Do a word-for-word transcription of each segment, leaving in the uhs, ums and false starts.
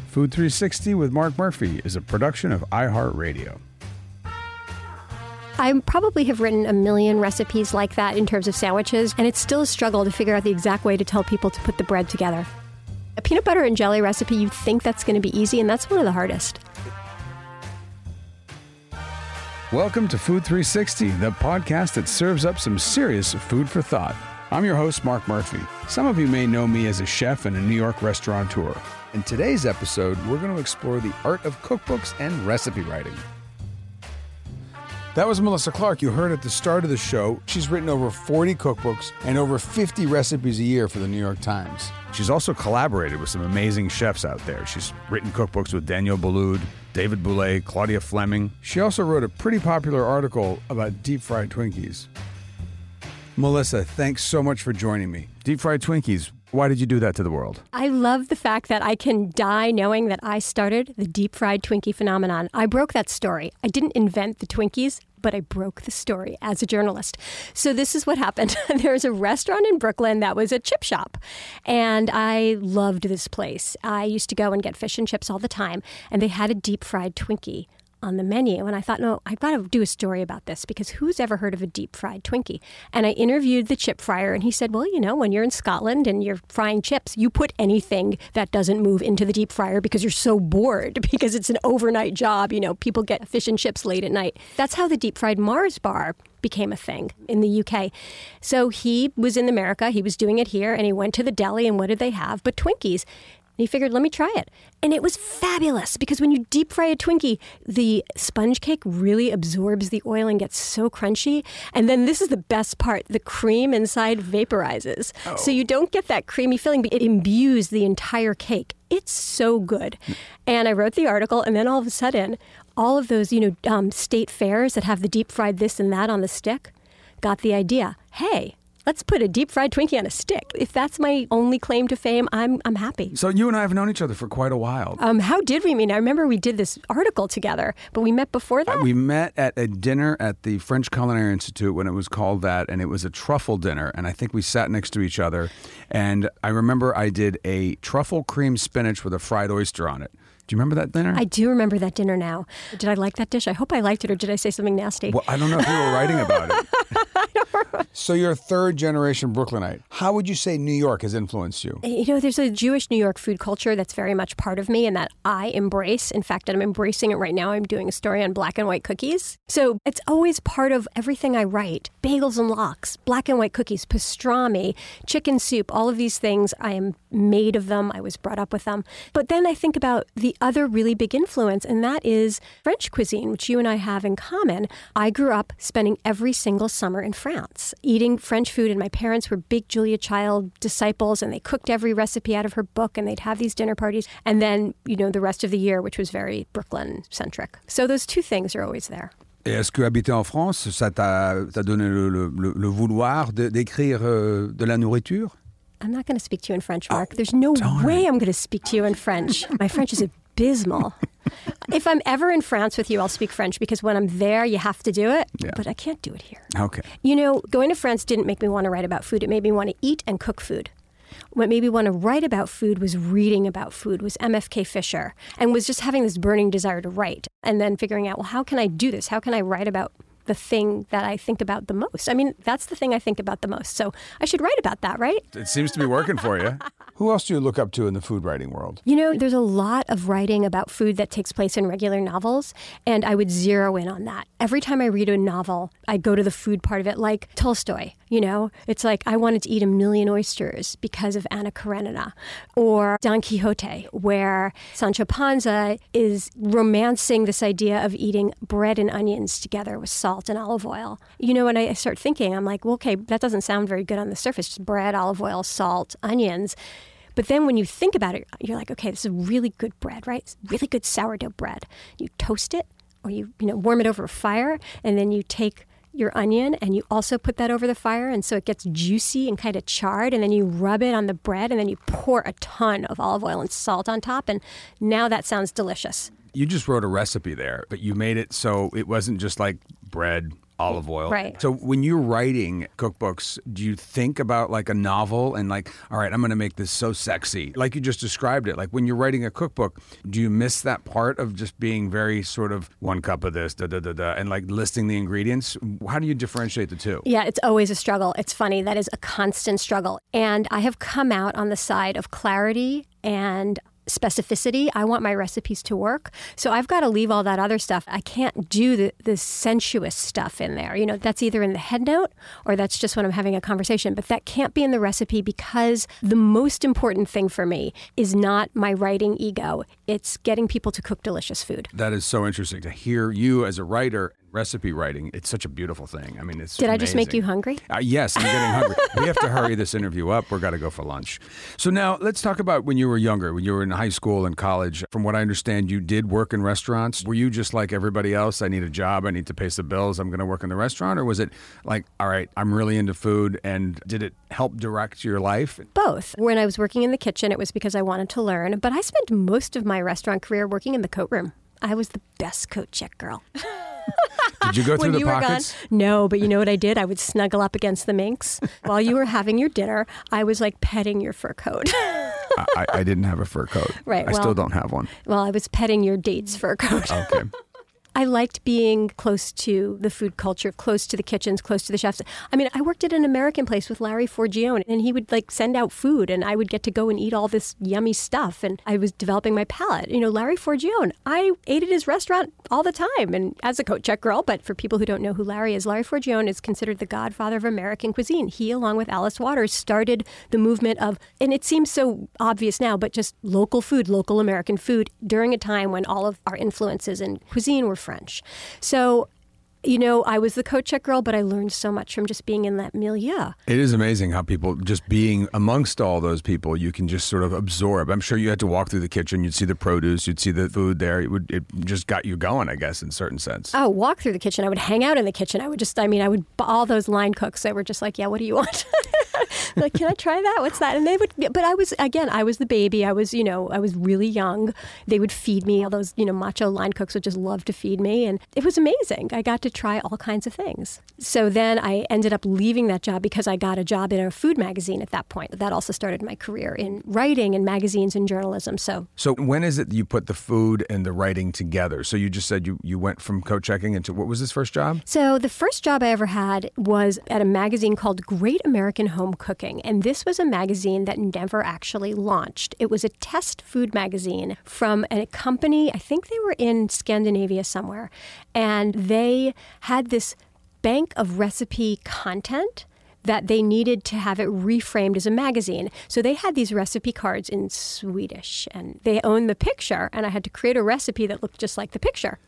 Food three sixty with Mark Murphy is a production of iHeartRadio. I probably have written a million recipes like that in terms of sandwiches, and it's still a struggle to figure out the exact way to tell people to put the bread together. A peanut butter and jelly recipe, you think that's going to be easy, and that's one of the hardest. Welcome to Food three sixty, the podcast that serves up some serious food for thought. I'm your host, Mark Murphy. Some of you may know me as a chef and a New York restaurateur. In today's episode, we're going to explore the art of cookbooks and recipe writing. That was Melissa Clark. You heard at the start of the show. She's written over forty cookbooks and over fifty recipes a year for the New York Times. She's also collaborated with some amazing chefs out there. She's written cookbooks with Daniel Boulud, David Bouley, Claudia Fleming. She also wrote a pretty popular article about deep-fried Twinkies. Melissa, thanks so much for joining me. Deep-fried Twinkies, why did you do that to the world? I love the fact that I can die knowing that I started the deep-fried Twinkie phenomenon. I broke that story. I didn't invent the Twinkies, but I broke the story as a journalist. So this is what happened. There was a restaurant in Brooklyn that was a chip shop, and I loved this place. I used to go and get fish and chips all the time, and they had a deep-fried Twinkie on the menu. And I thought, no, I've got to do a story about this because who's ever heard of a deep fried Twinkie? And I interviewed the chip fryer and he said, well, you know, when you're in Scotland and you're frying chips, you put anything that doesn't move into the deep fryer because you're so bored because it's an overnight job. You know, people get fish and chips late at night. That's how the deep fried Mars bar became a thing in the U K. So he was in America, he was doing it here, and he went to the deli and what did they have but Twinkies? He figured, let me try it. And it was fabulous because when you deep fry a Twinkie, the sponge cake really absorbs the oil and gets so crunchy. And then this is the best part. The cream inside vaporizes. Oh. So you don't get that creamy filling, but it imbues the entire cake. It's so good. And I wrote the article, and then all of a sudden, all of those, you know, um, state fairs that have the deep fried this and that on the stick got the idea. Hey, let's put a deep-fried Twinkie on a stick. If that's my only claim to fame, I'm I'm happy. So you and I have known each other for quite a while. Um, how did we meet? I remember we did this article together, but we met before that? Uh, we met at a dinner at the French Culinary Institute when it was called that, and it was a truffle dinner, and I think we sat next to each other, and I remember I did a truffle cream spinach with a fried oyster on it. Do you remember that dinner? I do remember that dinner now. Did I like that dish? I hope I liked it, or did I say something nasty? Well, I don't know if you were writing about it. So you're a third generation Brooklynite. How would you say New York has influenced you? You know, there's a Jewish New York food culture that's very much part of me and that I embrace. In fact, I'm embracing it right now. I'm doing a story on black and white cookies. So it's always part of everything I write. Bagels and lox, black and white cookies, pastrami, chicken soup, all of these things. I am made of them. I was brought up with them. But then I think about the other really big influence, and that is French cuisine, which you and I have in common. I grew up spending every single summer in France, eating French food, and my parents were big Julia Child disciples, and they cooked every recipe out of her book, and they'd have these dinner parties. And then, you know, the rest of the year, which was very Brooklyn-centric. So those two things are always there. Et est-ce que habiter en France, ça t'a, t'a donné le, le, le vouloir de, d'écrire euh, de la nourriture? I'm not going to speak to you in French, Mark. Oh, There's no darn. way I'm going to speak to you in French. My French is abysmal. If I'm ever in France with you, I'll speak French because when I'm there, you have to do it. Yeah. But I can't do it here. Okay. You know, going to France didn't make me want to write about food. It made me want to eat and cook food. What made me want to write about food was reading about food, was M F K Fisher, and was just having this burning desire to write. And then figuring out, well, how can I do this? How can I write about the thing that I think about the most? I mean, that's the thing I think about the most. So I should write about that, right? It seems to be working for you. Who else do you look up to in the food writing world? You know, there's a lot of writing about food that takes place in regular novels, and I would zero in on that. Every time I read a novel, I go to the food part of it, like Tolstoy. You know, it's like I wanted to eat a million oysters because of Anna Karenina, or Don Quixote, where Sancho Panza is romancing this idea of eating bread and onions together with salt and olive oil. You know, when I start thinking, I'm like, well, okay, that doesn't sound very good on the surface, just bread, olive oil, salt, onions. But then when you think about it, you're like, okay, this is really good bread, right? It's really good sourdough bread. You toast it, or you, you know, warm it over a fire, and then you take your onion and you also put that over the fire, and so it gets juicy and kind of charred, and then you rub it on the bread, and then you pour a ton of olive oil and salt on top, and now that sounds delicious. You just wrote a recipe there, but you made it so it wasn't just like bread, olive oil. Right. So when you're writing cookbooks, do you think about like a novel and like, all right, I'm going to make this so sexy, like you just described it? Like when you're writing a cookbook, do you miss that part of just being very sort of one cup of this, da da da da, and like listing the ingredients? How do you differentiate the two? Yeah, it's always a struggle. It's funny. That is a constant struggle. And I have come out on the side of clarity and specificity. I want my recipes to work. So I've got to leave all that other stuff. I can't do the, the sensuous stuff in there. You know, that's either in the head note or that's just when I'm having a conversation. But that can't be in the recipe because the most important thing for me is not my writing ego. It's getting people to cook delicious food. That is so interesting to hear you as a writer. Recipe writing, it's such a beautiful thing. I mean, it's Did amazing. I just make you hungry? Uh, yes, I'm getting hungry. We have to hurry this interview up. We've got to go for lunch. So now let's talk about when you were younger, when you were in high school and college. From what I understand, you did work in restaurants. Were you just like everybody else? I need a job. I need to pay some bills. I'm going to work in the restaurant. Or was it like, all right, I'm really into food. And did it help direct your life? Both. When I was working in the kitchen, it was because I wanted to learn. But I spent most of my restaurant career working in the coat room. I was the best coat check girl. Did you go through when the you pockets? Were gone? No, but you know what I did? I would snuggle up against the minks. While you were having your dinner, I was like petting your fur coat. I, I didn't have a fur coat. Right. I well, still don't have one. Well, I was petting your date's fur coat. Okay. I liked being close to the food culture, close to the kitchens, close to the chefs. I mean, I worked at an American place with Larry Forgione, and he would like send out food, and I would get to go and eat all this yummy stuff, and I was developing my palate. You know, Larry Forgione, I ate at his restaurant all the time, and as a coat check girl, but for people who don't know who Larry is, Larry Forgione is considered the godfather of American cuisine. He, along with Alice Waters, started the movement of, and it seems so obvious now, but just local food, local American food, during a time when all of our influences in cuisine were French. So, you know, I was the coat check girl, but I learned so much from just being in that milieu. It is amazing how people, just being amongst all those people, you can just sort of absorb. I'm sure you had to walk through the kitchen, you'd see the produce, you'd see the food there. It would, it just got you going, I guess, in a certain sense. Oh, walk through the kitchen. I would hang out in the kitchen. I would just, I mean, I would, all those line cooks that were just like, yeah, what do you want? Like, can I try that? What's that? And they would, but I was, again, I was the baby. I was, you know, I was really young. They would feed me. All those, you know, macho line cooks would just love to feed me. And it was amazing. I got to try all kinds of things. So then I ended up leaving that job because I got a job in a food magazine at that point. That also started my career in writing and magazines and journalism. So, so when is it that you put the food and the writing together? So you just said you, you went from coat checking into, what was this first job? So the first job I ever had was at a magazine called Great American Home Cooking. And this was a magazine that Never actually launched. It was a test food magazine from a company, I think they were in Scandinavia somewhere. And they had this bank of recipe content that they needed to have it reframed as a magazine. So they had these recipe cards in Swedish, and they owned the picture, and I had to create a recipe that looked just like the picture.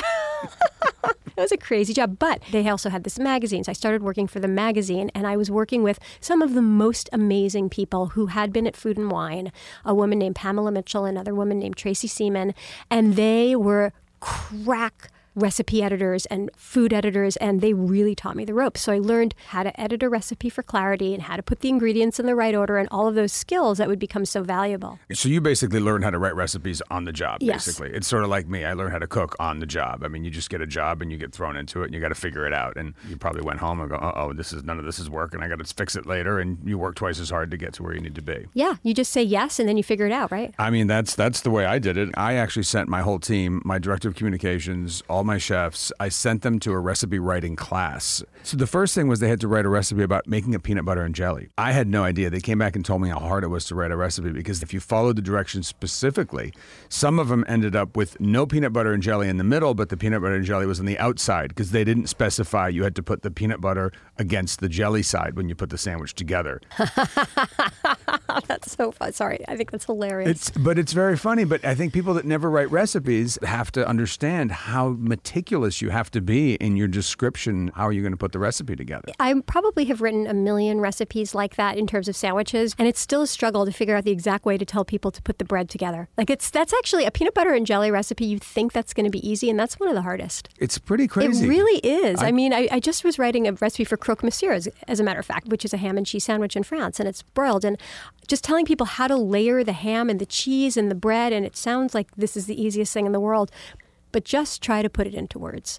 It was a crazy job, but they also had this magazine. So I started working for the magazine, and I was working with some of the most amazing people who had been at Food and Wine, a woman named Pamela Mitchell, another woman named Tracy Seaman, and they were crack recipe editors and food editors, and they really taught me the ropes. So I learned how to edit a recipe for clarity and how to put the ingredients in the right order and all of those skills that would become so valuable. So you basically learned how to write recipes on the job, Yes. basically. It's sort of like me. I learned how to cook on the job. I mean, you just get a job and you get thrown into it and you got to figure it out. And you probably went home and go, uh-oh, this is none of this is working. I got to fix it later. And you work twice as hard to get to where you need to be. Yeah, you just say yes and then you figure it out, right? I mean, that's that's the way I did it. I actually sent my whole team, my director of communications, all my chefs, I sent them to a recipe writing class. So the first thing was they had to write a recipe about making a peanut butter and jelly. I had no idea. They came back and told me how hard it was to write a recipe because if you followed the directions specifically, some of them ended up with no peanut butter and jelly in the middle, but the peanut butter and jelly was on the outside because they didn't specify you had to put the peanut butter against the jelly side when you put the sandwich together. That's so fun. Sorry, I think that's hilarious. It's, but it's very funny. But I think people that never write recipes have to understand how meticulous you have to be in your description. How are you going to put the recipe together? I probably have written a million recipes like that in terms of sandwiches, and it's still a struggle to figure out the exact way to tell people to put the bread together. Like it's that's actually a peanut butter and jelly recipe. You think that's going to be easy, and that's one of the hardest. It's pretty crazy. It really is. I, I mean, I, I just was writing a recipe for croque monsieur, as, as a matter of fact, which is a ham and cheese sandwich in France, and it's broiled. And just telling people how to layer the ham and the cheese and the bread, and it sounds like this is the easiest thing in the world, but just try to put it into words.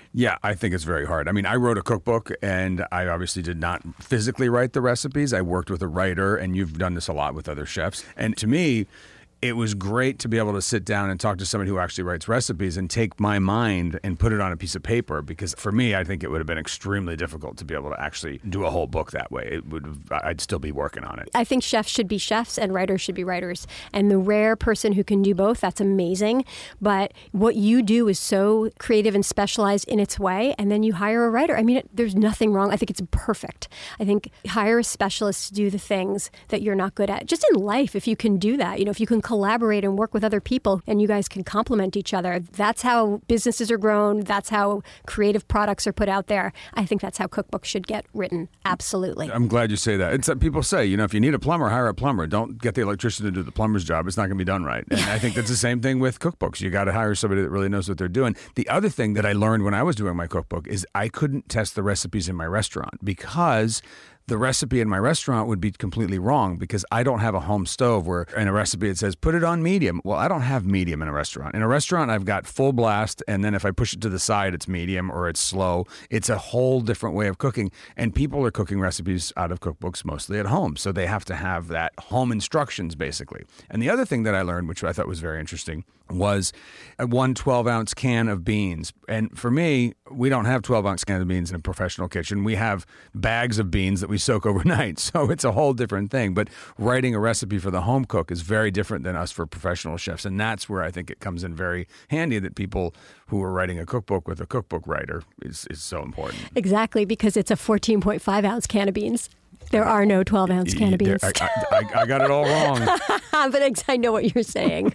Yeah, I think it's very hard. I mean, I wrote a cookbook, and I obviously did not physically write the recipes. I worked with a writer, and you've done this a lot with other chefs. And to me, it was great to be able to sit down and talk to somebody who actually writes recipes and take my mind and put it on a piece of paper, because for me, I think it would have been extremely difficult to be able to actually do a whole book that way. It would have, I'd still be working on it. I think chefs should be chefs and writers should be writers. And the rare person who can do both, that's amazing. But what you do is so creative and specialized in its way, and then you hire a writer. I mean, it, there's nothing wrong. I think it's perfect. I think hire a specialist to do the things that you're not good at. Just in life, if you can do that, you know, if you can collaborate and work with other people and you guys can complement each other. That's how businesses are grown. That's how creative products are put out there. I think that's how cookbooks should get written. Absolutely. I'm glad you say that. It's that people say, you know, if you need a plumber, hire a plumber. Don't get the electrician to do the plumber's job. It's not going to be done right. And I think that's the same thing with cookbooks. You got to hire somebody that really knows what they're doing. The other thing that I learned when I was doing my cookbook is I couldn't test the recipes in my restaurant, because the recipe in my restaurant would be completely wrong, because I don't have a home stove where in a recipe it says put it on medium. Well, I don't have medium in a restaurant. In a restaurant, I've got full blast, and then if I push it to the side, it's medium or it's slow. It's a whole different way of cooking, and people are cooking recipes out of cookbooks mostly at home, so they have to have that home instructions basically. And the other thing that I learned, which I thought was very interesting, was a one twelve-ounce can of beans. And for me, we don't have twelve-ounce cans of beans in a professional kitchen. We have bags of beans that we soak overnight. So it's a whole different thing. But writing a recipe for the home cook is very different than us for professional chefs. And that's where I think it comes in very handy that people who are writing a cookbook with a cookbook writer is, is so important. Exactly, because it's a fourteen point five ounce can of beans. There are no twelve-ounce can of beans. I, I, I, I got it all wrong. But I know what you're saying.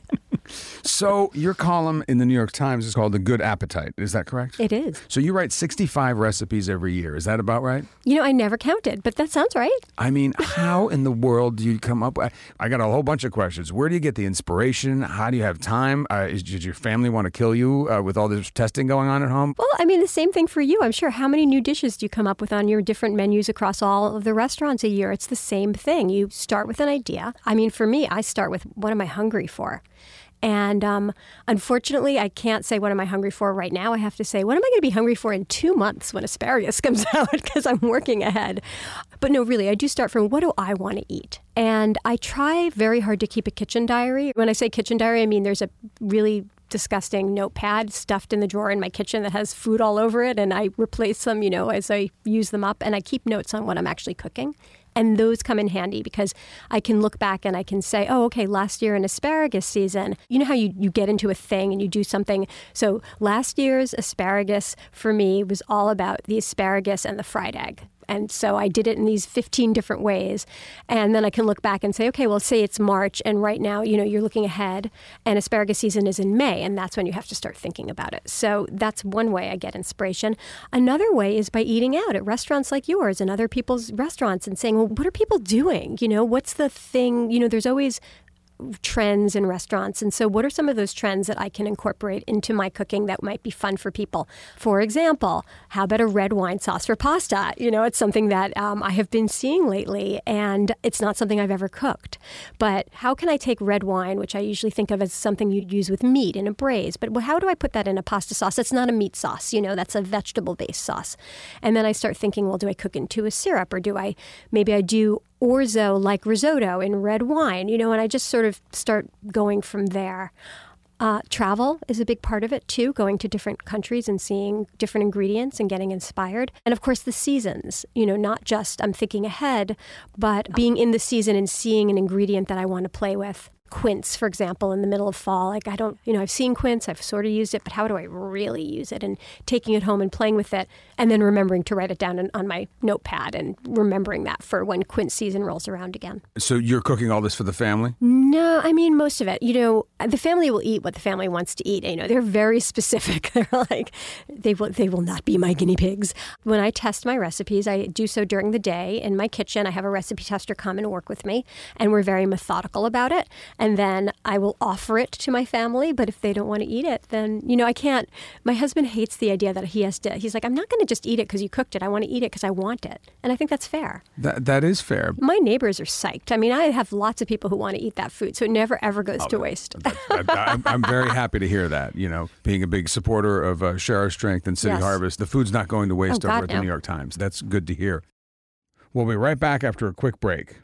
So your column in the New York Times is called The Good Appetite. Is that correct? It is. So you write sixty-five recipes every year. Is that about right? You know, I never counted, but that sounds right. I mean, how in the world do you come up with... I got a whole bunch of questions. Where do you get the inspiration? How do you have time? Uh, is, did your family want to kill you uh, with all this testing going on at home? Well, I mean, the same thing for you. I'm sure. How many new dishes do you come up with on your different menus across all of the restaurants a year? It's the same thing. You start with an idea. I mean, for me, I start with, what am I hungry for? And um, unfortunately, I can't say what am I hungry for right now. I have to say, what am I going to be hungry for in two months when asparagus comes out, because I'm working ahead. But no, really, I do start from what do I want to eat? And I try very hard to keep a kitchen diary. When I say kitchen diary, I mean there's a really disgusting notepad stuffed in the drawer in my kitchen that has food all over it. And I replace them, you know, as I use them up. And I keep notes on what I'm actually cooking. And those come in handy because I can look back and I can say, oh, okay, last year in asparagus season, you know how you, you get into a thing and you do something. So last year's asparagus for me was all about the asparagus and the fried egg. And so I did it in these fifteen different ways. And then I can look back and say, okay, well, say it's March. And right now, you know, you're looking ahead and asparagus season is in May. And that's when you have to start thinking about it. So that's one way I get inspiration. Another way is by eating out at restaurants like yours and other people's restaurants and saying, well, what are people doing? You know, what's the thing? You know, there's always trends in restaurants. And so what are some of those trends that I can incorporate into my cooking that might be fun for people? For example, how about a red wine sauce for pasta? You know, it's something that um, I have been seeing lately, and it's not something I've ever cooked. But how can I take red wine, which I usually think of as something you'd use with meat in a braise, but how do I put that in a pasta sauce? That's not a meat sauce, you know, that's a vegetable-based sauce. And then I start thinking, well, do I cook into a syrup, or do I, maybe I do orzo like risotto in red wine, you know, and I just sort of start going from there. Uh, travel is a big part of it too, going to different countries and seeing different ingredients and getting inspired. And of course the seasons, you know, not just I'm thinking ahead, but being in the season and seeing an ingredient that I want to play with. Quince, for example, in the middle of fall. Like I don't, you know, I've seen quince, I've sort of used it, but how do I really use it? And taking it home and playing with it, and then remembering to write it down in, on my notepad and remembering that for when quince season rolls around again. So you're cooking all this for the family? No, I mean, most of it. You know, the family will eat what the family wants to eat. You know, they're very specific. They're like, they will, they will not be my guinea pigs. When I test my recipes, I do so during the day in my kitchen. I have a recipe tester come and work with me, and we're very methodical about it. and then I will offer it to my family. But if they don't want to eat it, then, you know, I can't. My husband hates the idea that he has to, he's like, I'm not going to just eat it because you cooked it. I want to eat it because I want it. And I think that's fair. That That is fair. My neighbors are psyched. I mean, I have lots of people who want to eat that food, so it never, ever goes oh, to waste. I, I, I'm very happy to hear that. You know, being a big supporter of uh, Share Our Strength and City Yes. Harvest, the food's not going to waste Oh, over God, at the no. New York Times. That's good to hear. We'll be right back after a quick break.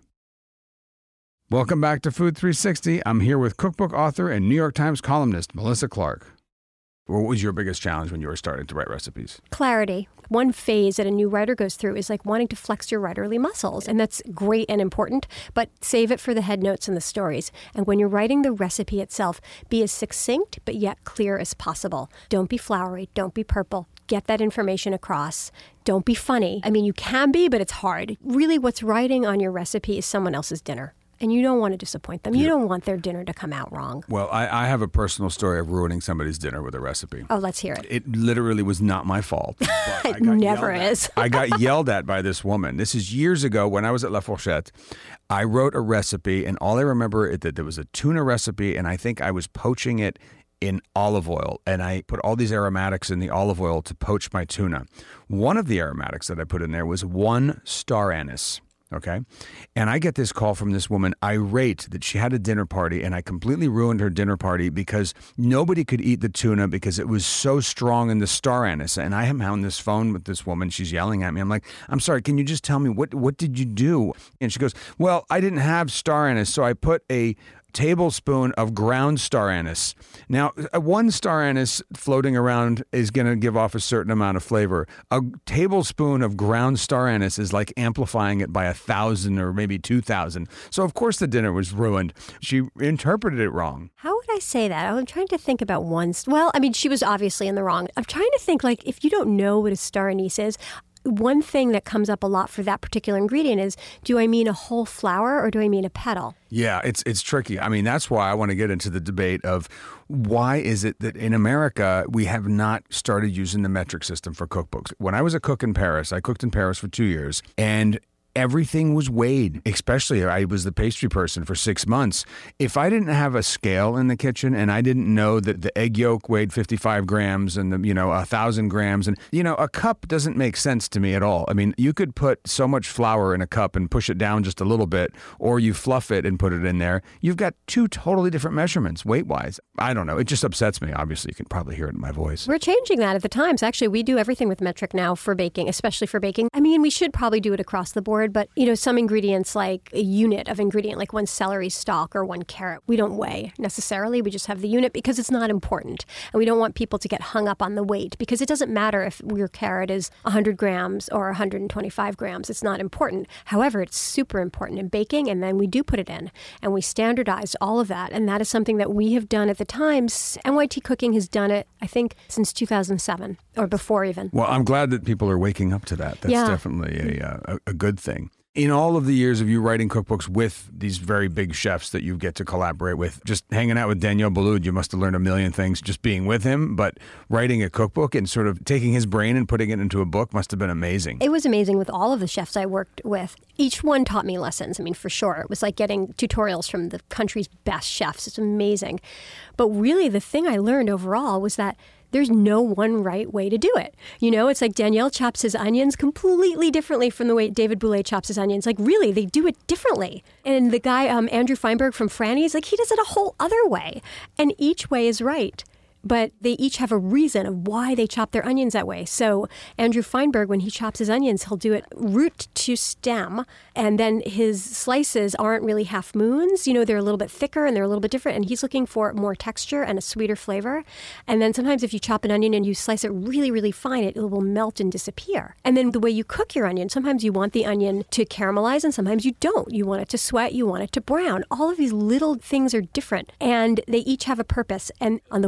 Welcome back to Food three sixty. I'm here with cookbook author and New York Times columnist Melissa Clark. What was your biggest challenge when you were starting to write recipes? Clarity. One phase that a new writer goes through is like wanting to flex your writerly muscles. And that's great and important, but save it for the head notes and the stories. And when you're writing the recipe itself, be as succinct but yet clear as possible. Don't be flowery. Don't be purple. Get that information across. Don't be funny. I mean, you can be, but it's hard. Really, what's writing on your recipe is someone else's dinner. And you don't want to disappoint them. You don't want their dinner to come out wrong. Well, I, I have a personal story of ruining somebody's dinner with a recipe. Oh, let's hear it. It literally was not my fault. But I It got never yelled at. is. I got yelled at by this woman. This is years ago when I was at La Fourchette. I wrote a recipe, and all I remember is that there was a tuna recipe, and I think I was poaching it in olive oil, and I put all these aromatics in the olive oil to poach my tuna. One of the aromatics that I put in there was one star anise. Okay. And I get this call from this woman irate that she had a dinner party and I completely ruined her dinner party because nobody could eat the tuna because it was so strong in the star anise. And I am on this phone with this woman. She's yelling at me. I'm like, I'm sorry. Can you just tell me what, what did you do? And she goes, well, I didn't have star anise. So I put a tablespoon of ground star anise. Now, one star anise floating around is going to give off a certain amount of flavor. A tablespoon of ground star anise is like amplifying it by a thousand or maybe two thousand. So, of course, the dinner was ruined. She interpreted it wrong. How would I say that? I'm trying to think about one. Well, I mean, she was obviously in the wrong. I'm trying to think, like, if you don't know what a star anise is, one thing that comes up a lot for that particular ingredient is, do I mean a whole flower or do I mean a petal? Yeah, it's it's tricky. I mean, that's why I want to get into the debate of why is it that in America we have not started using the metric system for cookbooks. When I was a cook in Paris, I cooked in Paris for two years, and everything was weighed, especially I was the pastry person for six months. If I didn't have a scale in the kitchen and I didn't know that the egg yolk weighed fifty-five grams and the, you know, a thousand grams and, you know, a cup doesn't make sense to me at all. I mean, you could put so much flour in a cup and push it down just a little bit, or you fluff it and put it in there. You've got two totally different measurements weight wise. I don't know. It just upsets me. Obviously, you can probably hear it in my voice. We're changing that at the Times. Actually, we do everything with metric now for baking, especially for baking. I mean, we should probably do it across the board, but, you know, some ingredients like a unit of ingredient, like one celery stalk or one carrot, we don't weigh necessarily. We just have the unit because it's not important. And we don't want people to get hung up on the weight because it doesn't matter if your carrot is one hundred grams or one hundred twenty-five grams. It's not important. However, it's super important in baking, and then we do put it in. And we standardize all of that. And that is something that we have done at the Times. N Y T Cooking has done it, I think, since two thousand seven or before even. Well, I'm glad that people are waking up to that. That's Yeah. definitely a, a, a good thing. In all of the years of you writing cookbooks with these very big chefs that you get to collaborate with, just hanging out with Daniel Boulud, you must have learned a million things just being with him, but writing a cookbook and sort of taking his brain and putting it into a book must have been amazing. It was amazing with all of the chefs I worked with. Each one taught me lessons. I mean, for sure. It was like getting tutorials from the country's best chefs. It's amazing. But really, the thing I learned overall was that there's no one right way to do it. You know, it's like Daniel chops his onions completely differently from the way David Boulud chops his onions. Like, really, they do it differently. And the guy, um, Andrew Feinberg from Franny's, like, he does it a whole other way. And each way is right. But they each have a reason of why they chop their onions that way. So Andrew Feinberg, when he chops his onions, he'll do it root to stem. And then his slices aren't really half moons. You know, they're a little bit thicker and they're a little bit different. And he's looking for more texture and a sweeter flavor. And then sometimes if you chop an onion and you slice it really, really fine, it, it will melt and disappear. And then the way you cook your onion, sometimes you want the onion to caramelize and sometimes you don't. You want it to sweat, you want it to brown. All of these little things are different. And they each have a purpose. And on the one hand,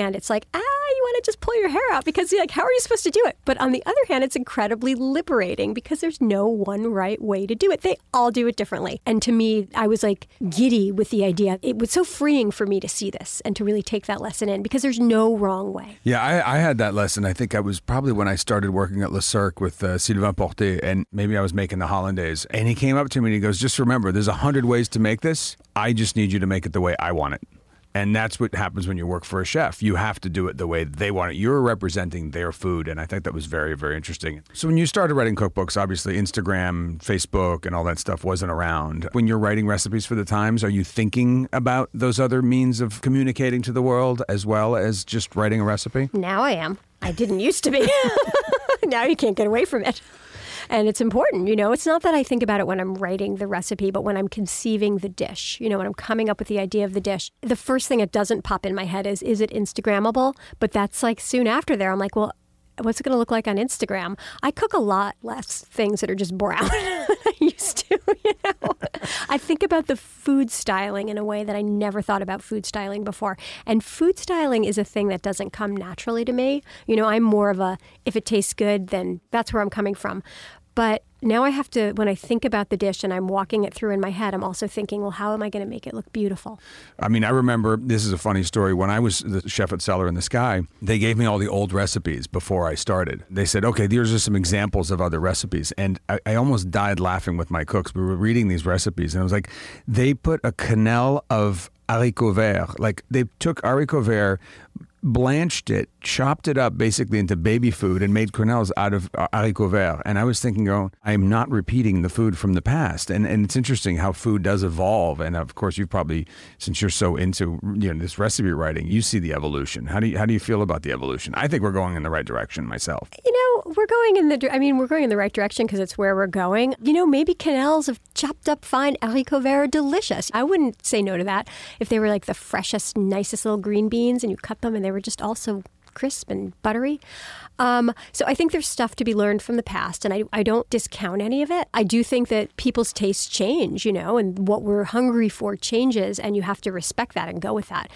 hand, it's like, ah, you want to just pull your hair out because like, how are you supposed to do it? But on the other hand, it's incredibly liberating because there's no one right way to do it. They all do it differently. And to me, I was like giddy with the idea. It was so freeing for me to see this and to really take that lesson in because there's no wrong way. Yeah, I, I had that lesson. I think I was probably when I started working at Le Cirque with uh, Sylvain Porté, and maybe I was making the hollandaise. And he came up to me and he goes, just remember, there's a hundred ways to make this. I just need you to make it the way I want it. And that's what happens when you work for a chef. You have to do it the way they want it. You're representing their food. And I think that was very, very interesting. So when you started writing cookbooks, obviously Instagram, Facebook, and all that stuff wasn't around. When you're writing recipes for the Times, are you thinking about those other means of communicating to the world as well as just writing a recipe? Now I am. I didn't used to be. Now you can't get away from it. And it's important, you know, it's not that I think about it when I'm writing the recipe, but when I'm conceiving the dish, you know, when I'm coming up with the idea of the dish, the first thing that doesn't pop in my head is, is it Instagrammable? But that's like soon after there, I'm like, well, what's it going to look like on Instagram? I cook a lot less things that are just brown than I used to, you know. I think about the food styling in a way that I never thought about food styling before. And food styling is a thing that doesn't come naturally to me. You know, I'm more of a, if it tastes good, then that's where I'm coming from. But now I have to, when I think about the dish and I'm walking it through in my head, I'm also thinking, well, how am I going to make it look beautiful? I mean, I remember, this is a funny story. When I was the chef at Cellar in the Sky, they gave me all the old recipes before I started. They said, okay, these are some examples of other recipes. And I, I almost died laughing with my cooks. We were reading these recipes and I was like, they put a quenelle of haricots verts. Like they took haricots verts, blanched it, chopped it up basically into baby food and made quenelles out of haricots verts. And I was thinking, oh, I'm not repeating the food from the past. And and it's interesting how food does evolve. And of course, you've probably, since you're so into you know this recipe writing, you see the evolution. How do you, how do you feel about the evolution? I think we're going in the right direction myself. You know, we're going in the, I mean, we're going in the right direction because it's where we're going. You know, maybe quenelles of chopped up fine haricots verts are delicious. I wouldn't say no to that if they were like the freshest, nicest little green beans and you cut them and they were just also crisp and buttery. Um, so I think there's stuff to be learned from the past, and I, I don't discount any of it. I do think that people's tastes change, you know, and what we're hungry for changes, and you have to respect that and go with that.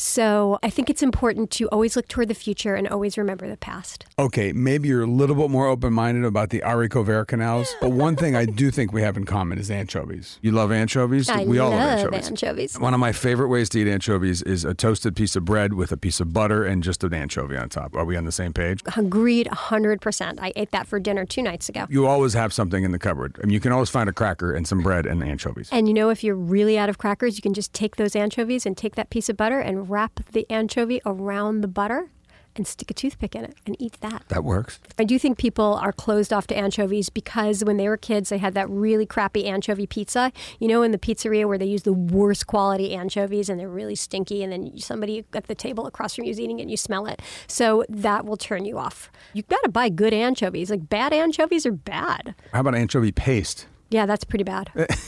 So I think it's important to always look toward the future and always remember the past. Okay, maybe you're a little bit more open-minded about the haricots verts canals, but one thing I do think we have in common is anchovies. You love anchovies? I we all love love anchovies. anchovies. One of my favorite ways to eat anchovies is a toasted piece of bread with a piece of butter and just an anchovy on top. Are we on the same page? Agreed one hundred percent. I ate that for dinner two nights ago. You always have something in the cupboard. I mean, you can always find a cracker and some bread and anchovies. And you know, if you're really out of crackers, you can just take those anchovies and take that piece of butter and wrap the anchovy around the butter and stick a toothpick in it and eat that. That works. I do think people are closed off to anchovies because when they were kids, they had that really crappy anchovy pizza, you know, in the pizzeria where they use the worst quality anchovies and they're really stinky. And then somebody at the table across from you is eating it and you smell it. So that will turn you off. You've got to buy good anchovies. Like bad anchovies are bad. How about anchovy paste? Yeah, that's pretty bad.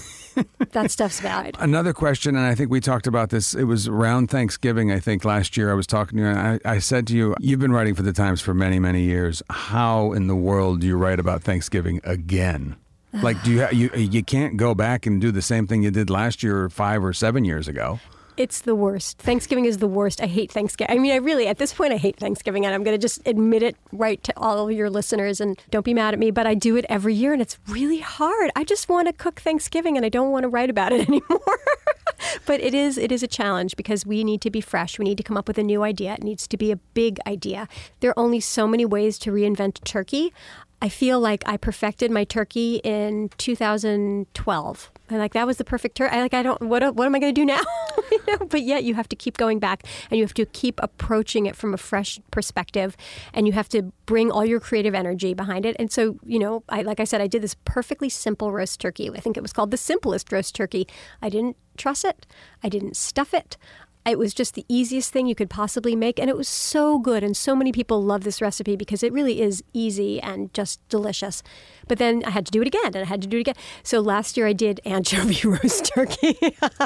That stuff's bad. Another question, and I think we talked about this, it was around Thanksgiving, I think, last year. I was talking to you, and I, I said to you, you've been writing for the Times for many, many years. How in the world do you write about Thanksgiving again? Like, do you, ha- you you can't go back and do the same thing you did last year or five or seven years ago. It's the worst. Thanksgiving is the worst. I hate Thanksgiving. I mean, I really, at this point, I hate Thanksgiving, and I'm going to just admit it right to all of your listeners, and don't be mad at me, but I do it every year, and it's really hard. I just want to cook Thanksgiving, and I don't want to write about it anymore. But it is it is a challenge because we need to be fresh. We need to come up with a new idea. It needs to be a big idea. There are only so many ways to reinvent turkey. I feel like I perfected my turkey in two thousand twelve. And like that was the perfect turkey. I like I don't what what am I going to do now? You know? But yet you have to keep going back and you have to keep approaching it from a fresh perspective, and you have to bring all your creative energy behind it. And so, you know, I like I said, I did this perfectly simple roast turkey. I think it was called the simplest roast turkey. I didn't truss it. I didn't stuff it. It was just the easiest thing you could possibly make, and it was so good, and so many people love this recipe because it really is easy and just delicious. But then I had to do it again, and I had to do it again. So last year I did anchovy roast turkey,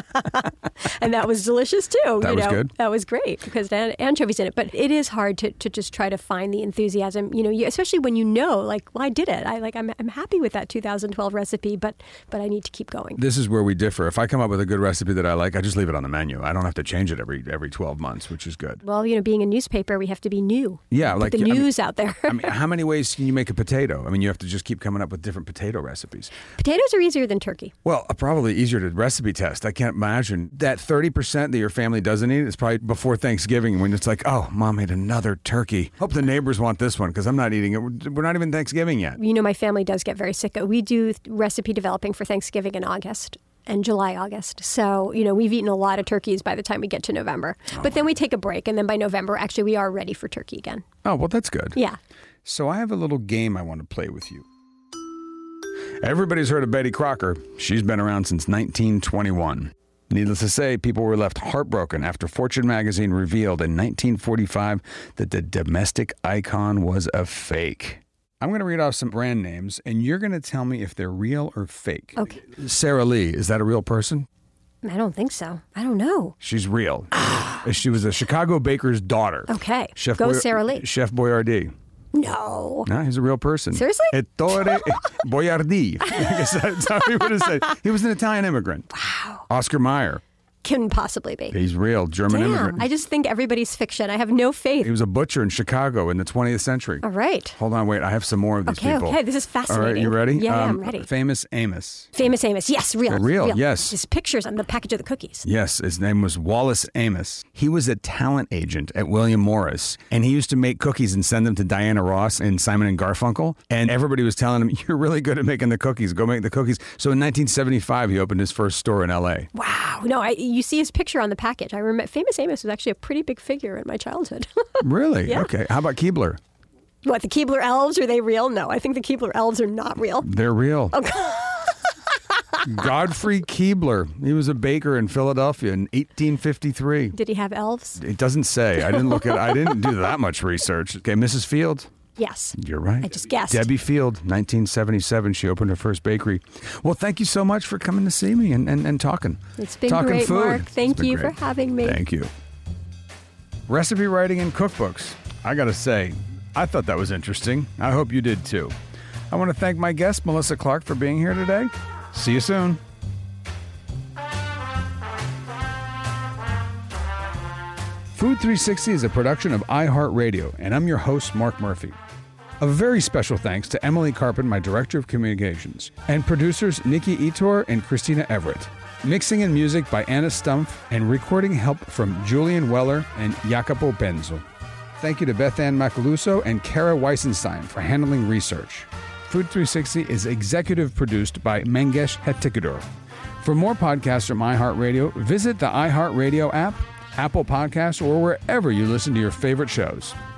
and that was delicious too. That you was know? good. That was great because it had anchovies in it. But it is hard to, to just try to find the enthusiasm, you know, you, especially when you know, like, well, I did it. I like, I'm I'm happy with that two thousand twelve recipe, but but I need to keep going. This is where we differ. If I come up with a good recipe that I like, I just leave it on the menu. I don't have to change change it every every twelve months, which is good. Well, you know, being a newspaper, we have to be new. Yeah, Put like the I mean- news out there. I mean, how many ways can you make a potato? I mean, you have to just keep coming up with different potato recipes. Potatoes are easier than turkey. Well, uh, probably easier to recipe test. I can't imagine that thirty percent that your family doesn't eat is probably before Thanksgiving when it's like, oh, Mom made another turkey. Hope the neighbors want this one because I'm not eating it. We're we're not even Thanksgiving yet. You know, my family does get very sick. We do recipe developing for Thanksgiving in August and July, August. So, you know, we've eaten a lot of turkeys by the time we get to November. Oh. But then we take a break. And then by November, actually, we are ready for turkey again. Oh, well, that's good. Yeah. So I have a little game I want to play with you. Everybody's heard of Betty Crocker. She's been around since nineteen twenty-one. Needless to say, people were left heartbroken after Fortune magazine revealed in nineteen forty-five that the domestic icon was a fake. I'm going to read off some brand names, and you're going to tell me if they're real or fake. Okay. Sara Lee, is that a real person? I don't think so. I don't know. She's real. She was a Chicago baker's daughter. Okay. Chef Go Boy- Sara Lee. Chef Boyardee. No. No, he's a real person. Seriously? Ettore Boiardi. I guess that's how he would have said. He was an Italian immigrant. Wow. Oscar Mayer. Couldn't possibly be. He's real, German Damn. immigrant. I just think everybody's fiction. I have no faith. He was a butcher in Chicago in the twentieth century. All right. Hold on, wait. I have some more of these Okay, people. okay. This is fascinating. All right, you ready? Yeah, Um, I'm ready. Famous Amos. Famous Amos. Yes, real. Real, yes. His pictures on the package of the cookies. Yes, his name was Wallace Amos. He was a talent agent at William Morris, and he used to make cookies and send them to Diana Ross and Simon and Garfunkel. And everybody was telling him, "You're really good at making the cookies. Go make the cookies." So in nineteen seventy-five, he opened his first store in L A. Wow. No, I, you see his picture on the package. I remember Famous Amos was actually a pretty big figure in my childhood. Really? Yeah. Okay. How about Keebler? What, the Keebler elves? Are they real? No, I think the Keebler elves are not real. They're real. Okay. Godfrey Keebler. He was a baker in Philadelphia in eighteen fifty-three. Did he have elves? It doesn't say. I didn't look at. I didn't do that much research. Okay, Missus Field. Yes. You're right. I just guessed. Debbie Field, nineteen seventy-seven. She opened her first bakery. Well, thank you so much for coming to see me and, and, and talking. It's been talking great, food. Mark. Thank It's been you great. for having me. Thank you. Recipe writing and cookbooks. I got to say, I thought that was interesting. I hope you did too. I want to thank my guest, Melissa Clark, for being here today. See you soon. Food three sixty is a production of iHeartRadio, and I'm your host, Mark Murphy. A very special thanks to Emily Carpin, my Director of Communications, and producers Nikki Etor and Christina Everett. Mixing and music by Anna Stumpf, and recording help from Julian Weller and Jacopo Benzo. Thank you to Beth Ann Macaluso and Kara Weisenstein for handling research. Food three sixty is executive produced by Mengesh Hettikador. For more podcasts from iHeartRadio, visit the iHeartRadio app, Apple Podcasts, or wherever you listen to your favorite shows.